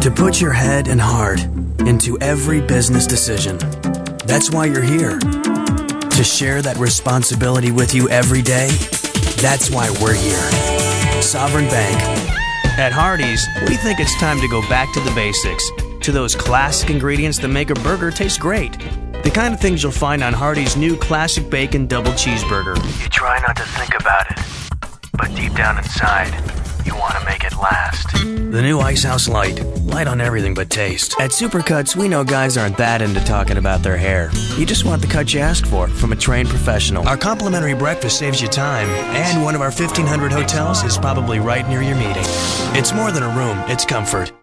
To put your head and heart into every business decision. That's why you're here. To share that responsibility with you every day. That's why we're here. Sovereign Bank. At Hardee's, we think it's time to go back to the basics, to those classic ingredients that make a burger taste great. The kind of things you'll find on Hardee's new Classic Bacon Double Cheeseburger. You try not to think about it, but deep down inside, you want to make it last. The new Ice House Light. Light on everything but taste. At Supercuts, we know guys aren't that into talking about their hair. You just want the cut you asked for from a trained professional. Our complimentary breakfast saves you time, and one of our 1,500 hotels is probably right near your meeting. It's more than a room, it's comfort.